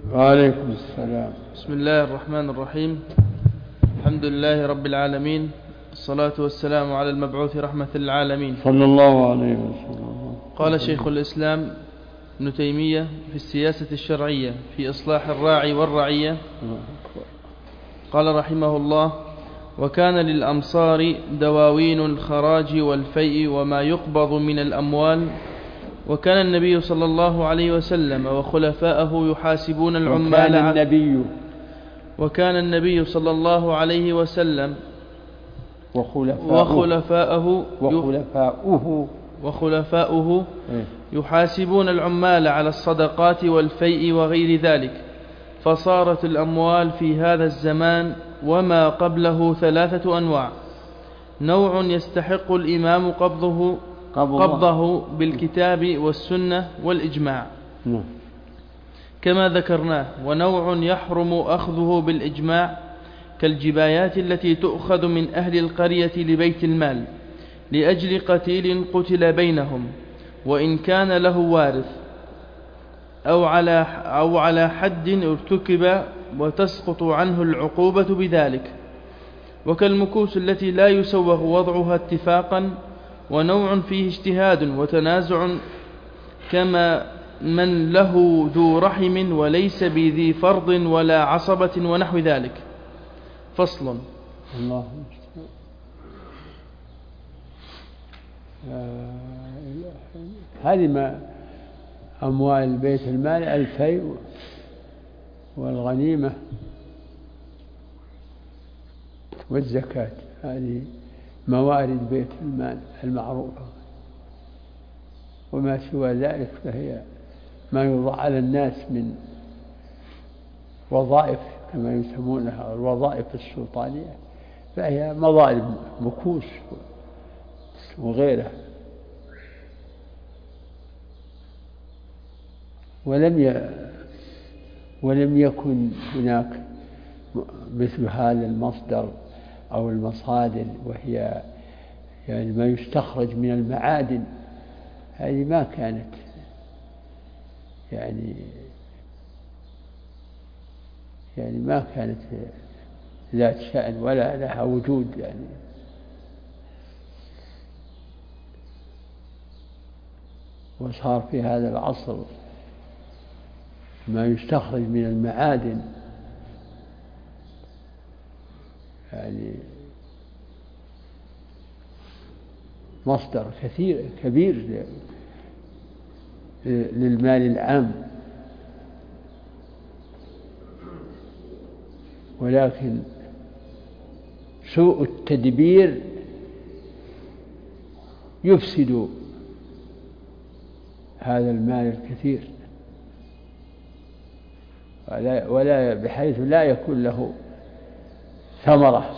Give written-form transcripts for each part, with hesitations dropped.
وعليكم السلام. بسم الله الرحمن الرحيم. الحمد لله رب العالمين، الصلاة والسلام على المبعوث رحمة للعالمين صلى الله عليه وسلم. قال شيخ الإسلام ابن تيمية في السياسة الشرعية في إصلاح الراعي والرعية، قال رحمه الله: وكان للأمصار دواوين الخراج والفيء وما يقبض من الأموال، وكان النبي صلى الله عليه وسلم وخلفاءه يحاسبون العمال وكان النبي صلى الله عليه وسلم وخلفاؤه يحاسبون العمال على الصدقات والفيء وغير ذلك، فصارت الأموال في هذا الزمان وما قبله 3 أنواع: نوع يستحق الإمام قبضه بالكتاب والسنة والإجماع كما ذكرناه، ونوع يحرم أخذه بالإجماع كالجبايات التي تؤخذ من أهل القرية لبيت المال لأجل قتيل قتل بينهم وإن كان له وارث، أو على حد ارتكب وتسقط عنه العقوبة بذلك، وكالمكوس التي لا يسوغ وضعها اتفاقا، ونوع فيه اجتهاد وتنازع كما من له ذو رحم وليس بذي فرض ولا عصبة ونحو ذلك. فصل. الله هذه ما أموال بيت المال: الفيء والغنيمة والزكاة، هذه موارد بيت المال المعروفة، وما سوى ذلك فهي ما يوضع على الناس من وظائف كما يسمونها الوظائف السلطانية، فهي مظالم مكوس وغيرها. ولم يكن هناك مثل هذا المصدر أو المصادر، وهي يعني ما يستخرج من المعادن، هذه ما كانت يعني ما كانت ذات شأن ولا لها وجود يعني. وصار في هذا العصر ما يستخرج من المعادن يعني مصدر كبير للمال العام، ولكن سوء التدبير يفسد هذا المال الكثير، ولا بحيث لا يكون له ثمرة.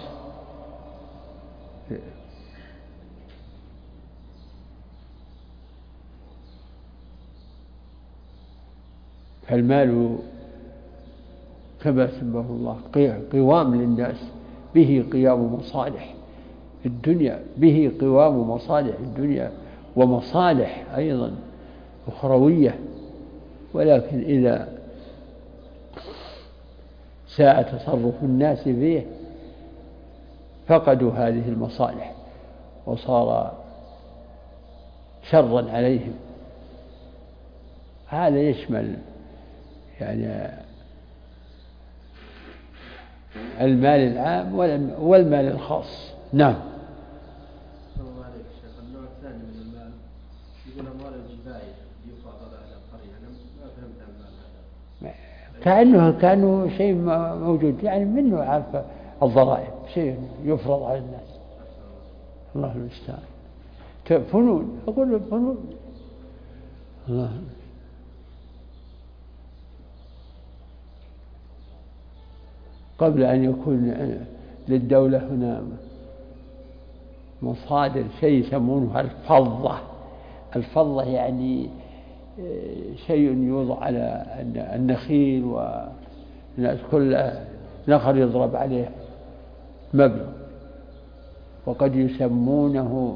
فالمال كما سماه الله قوام للناس، به قيام مصالح الدنيا، به قوام مصالح الدنيا ومصالح أيضا أخروية، ولكن إذا ساء تصرف الناس فيه فقدوا هذه المصالح وصار شرا عليهم. هذا يشمل يعني المال العام والمال الخاص. نعم. النوع الثاني من المال يقول أموال الجباية يفرض على القرية، أنا ما فهمت المال هذا. كأنه شيء موجود يعني منه عارف الضرائب، شيء يفرض على الناس. الله المستعان. فنون، أقول فنون. الله. قبل أن يكون للدولة هنا مصادر شيء يسمونه الفضة يعني شيء يوضع على النخيل، والناس كل نخل يضرب عليه مبلغ، وقد يسمونه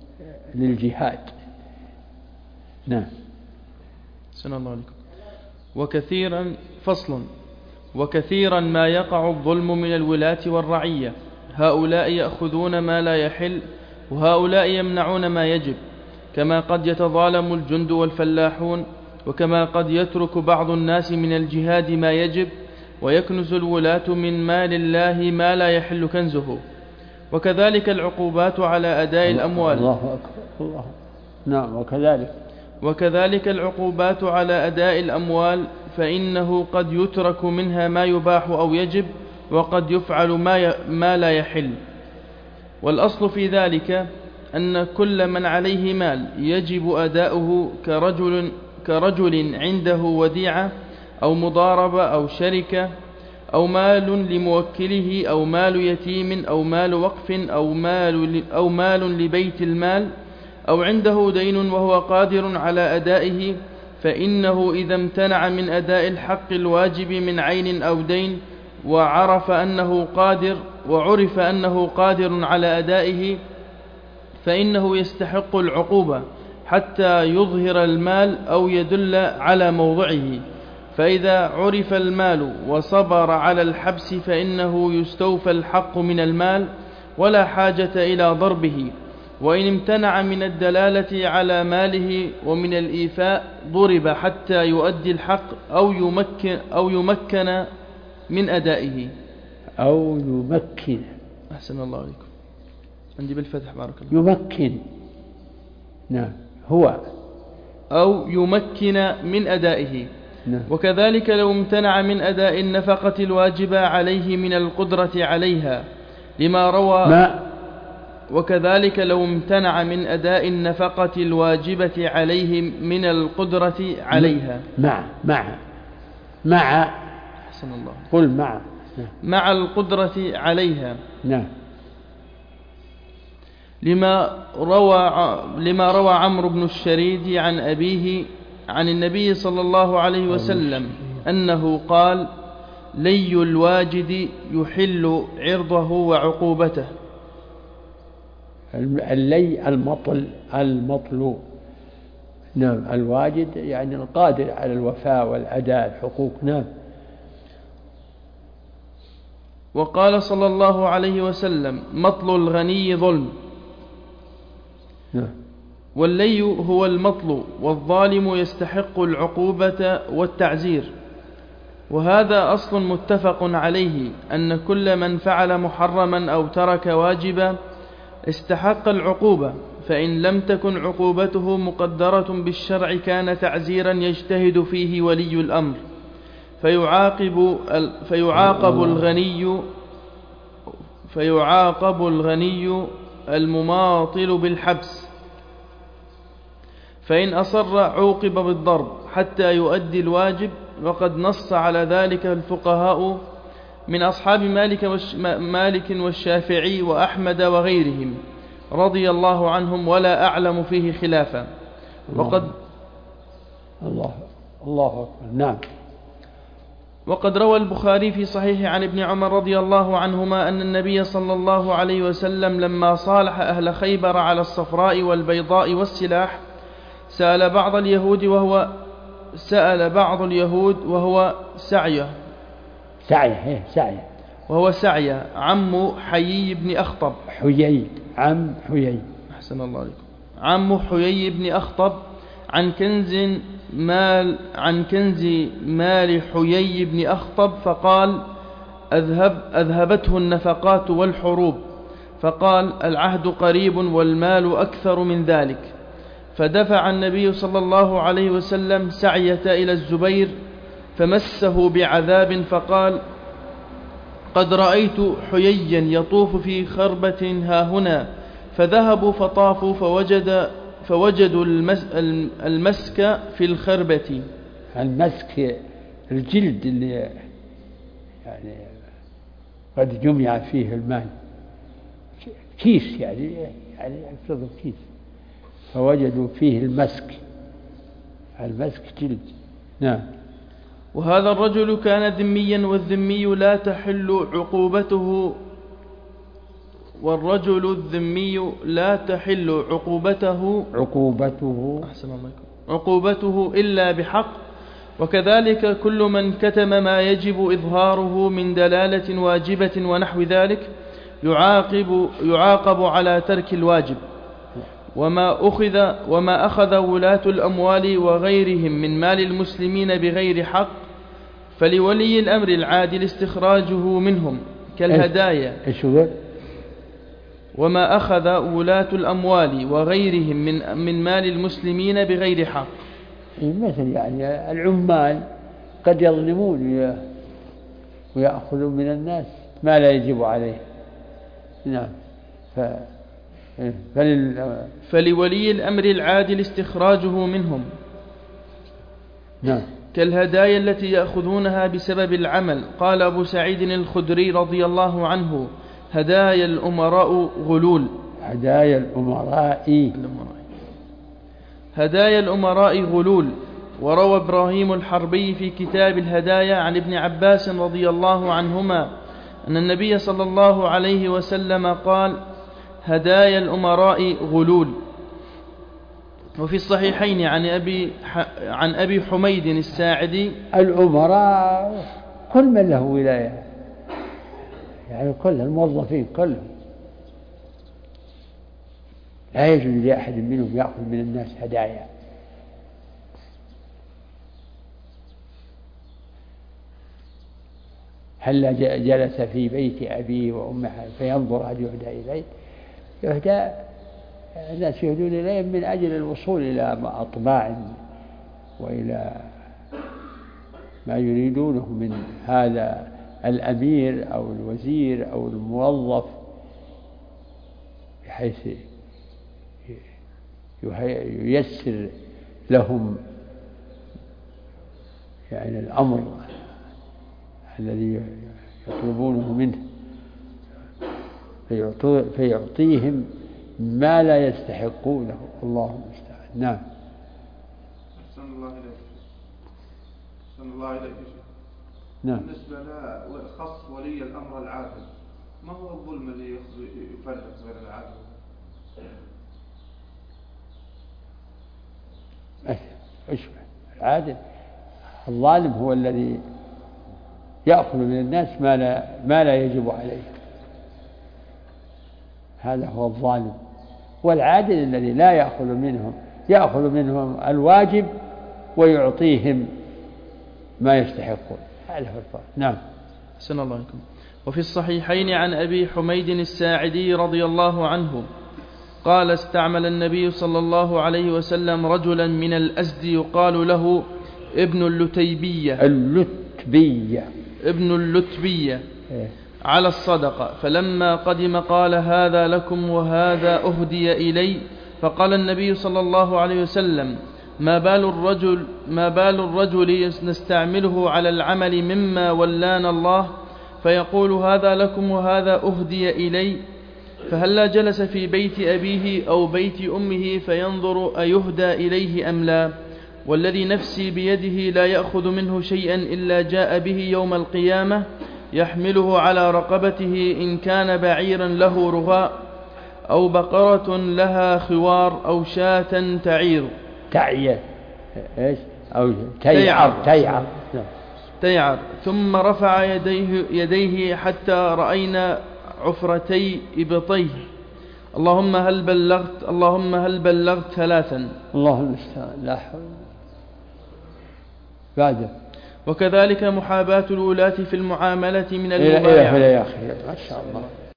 للجهاد. نعم. سنة الله عليكم. وكثيرا ما يقع الظلم من الولاة والرعية، هؤلاء يأخذون ما لا يحل وهؤلاء يمنعون ما يجب، كما قد يتظالم الجند والفلاحون، وكما قد يترك بعض الناس من الجهاد ما يجب، ويكنز الولاة من مال الله ما لا يحل كنزه. وكذلك العقوبات على أداء الأموال. الله أكبر. الله. نعم. وكذلك العقوبات على أداء الأموال، فإنه قد يترك منها ما يباح أو يجب، وقد يفعل ما لا يحل. والأصل في ذلك أن كل من عليه مال يجب أداؤه كرجل عنده وديعة أو مضاربة أو شركة أو مال لموكله أو مال يتيم أو مال وقف أو مال لبيت المال، أو عنده دين وهو قادر على أدائه، فإنه إذا امتنع من أداء الحق الواجب من عين أو دين وعرف أنه قادر على أدائه، فإنه يستحق العقوبة حتى يظهر المال أو يدل على موضعه. فإذا عرف المال وصبر على الحبس فإنه يستوفى الحق من المال ولا حاجة إلى ضربه. وإن امتنع من الدلالة على ماله ومن الإيفاء ضرب حتى يؤدي الحق أو يمكن من أدائه. أحسن الله عليكم. عندي بالفتح بارك الله. يمكن. نعم. هو أو يمكن من أدائه. نعم. وكذلك لو امتنع من أداء النفقة الواجبة عليه من القدرة عليها لما روى وكذلك لو امتنع من أداء النفقة الواجبة عليه من القدرة عليها مع أحسن الله. قل مع القدرة عليها. نعم. لما روى عمرو بن الشريد عن أبيه عن النبي صلى الله عليه وسلم أنه قال: لي الواجد يحل عرضه وعقوبته. اللي المطل. نعم. الواجد يعني القادر على الوفاء والأداء الحقوق. نعم. وقال صلى الله عليه وسلم: مطل الغني ظلم. نعم. واللي هو المطل، والظالم يستحق العقوبة والتعزير. وهذا أصل متفق عليه، أن كل من فعل محرما أو ترك واجبا استحق العقوبة، فإن لم تكن عقوبته مقدرة بالشرع كان تعزيرا يجتهد فيه ولي الأمر، فيعاقب الغني المماطل بالحبس، فإن أصر عوقب بالضرب حتى يؤدي الواجب. وقد نص على ذلك الفقهاء من أصحاب مالك والشافعي وأحمد وغيرهم رضي الله عنهم، ولا أعلم فيه خلافا. الله أكبر. نعم. وقد روى البخاري في صحيح عن ابن عمر رضي الله عنهما أن النبي صلى الله عليه وسلم لما صالح أهل خيبر على الصفراء والبيضاء والسلاح سأل بعض اليهود وهو سعية عم حيي بن أخطب. أحسن الله عليكم. عم حيي بن أخطب عن كنز مال حيي بن أخطب، فقال: أذهبته النفقات والحروب. فقال: العهد قريب والمال أكثر من ذلك. فدفع النبي صلى الله عليه وسلم سعية إلى الزبير فمسه بعذاب، فقال: قد رأيت حييا يطوف في خربة هاهنا. فذهبوا فطافوا فوجدوا المسك في الخربة. المسك الجلد اللي يعني قد جمع فيه المال، كيس يعني يفرضوا كيس، فوجدوا فيه المسك جلد. نعم. وهذا الرجل كان ذميا، والذمي لا تحل عقوبته عقوبته إلا بحق، وكذلك كل من كتم ما يجب إظهاره من دلالة واجبة ونحو ذلك يعاقب على ترك الواجب. وما أخذ ولاة الأموال وغيرهم من مال المسلمين بغير حق فلولي الأمر العادل استخراجه منهم كالهدايا. وما أخذ ولاة الأموال وغيرهم من مال المسلمين بغير حق، مثل يعني العمال قد يظلمون ويأخذون من الناس ما لا يجب عليه. نعم. فلولي الأمر العادل استخراجه منهم. نعم. كالهدايا التي يأخذونها بسبب العمل. قال أبو سعيد الخدري رضي الله عنه: هدايا الأمراء غلول. هدايا الأمراء غلول. وروى إبراهيم الحربي في كتاب الهدايا عن ابن عباس رضي الله عنهما أن النبي صلى الله عليه وسلم قال: هدايا الأمراء غلول. وفي الصحيحين عن أبي حميد الساعدي: الأمراء كل من له ولاية، يعني كل الموظفين كلهم، لا يجوز لأحد منهم يأخذ من الناس هدايا. هل جلس في بيت أبيه وأمه فينظر هل يهدى إليه؟ يهدى، الناس يهدون إليه من أجل الوصول إلى أطماع وإلى ما يريدونه من هذا الأمير أو الوزير أو الموظف، بحيث ييسر لهم يعني الأمر الذي يطلبونه منه، فيعطيهم ما لا يستحقونه. الله المستعان. نعم. أحسن الله إليك. نعم. بالنسبة لخص ولي الأمر العادل، ما هو الظلم الذي يفرق بين العادل؟ العادل الظالم هو الذي يأخذ من الناس ما لا يجب عليه، هذا هو الظالم. والعادل الذي لا يأخذ منهم الواجب ويعطيهم ما يستحقون، هذا هو الفرق. نعم. أحسن الله عليكم. وفي الصحيحين عن أبي حميد الساعدي رضي الله عنه قال: استعمل النبي صلى الله عليه وسلم رجلا من الأزد يقال له ابن اللتبية على الصدقة، فلما قدم قال: هذا لكم وهذا أهدي إلي. فقال النبي صلى الله عليه وسلم: ما بال الرجل نستعمله على العمل مما ولانا الله، فيقول: هذا لكم وهذا أهدي إلي، فهلا جلس في بيت أبيه أو بيت أمه فينظر أيهدى إليه أم لا، والذي نفسي بيده لا يأخذ منه شيئا إلا جاء به يوم القيامة يحمله على رقبته، إن كان بعيرا له رغاء أو بقرة لها خوار أو شاة تيعر. ثم رفع يديه حتى رأينا عفرتي إبطيه: اللهم هل بلغت 3. الله المستعان. لا حول. بعده. وكذلك محاباة الولاة في المعاملة من المبايعة. إلى آخره. ما شاء الله.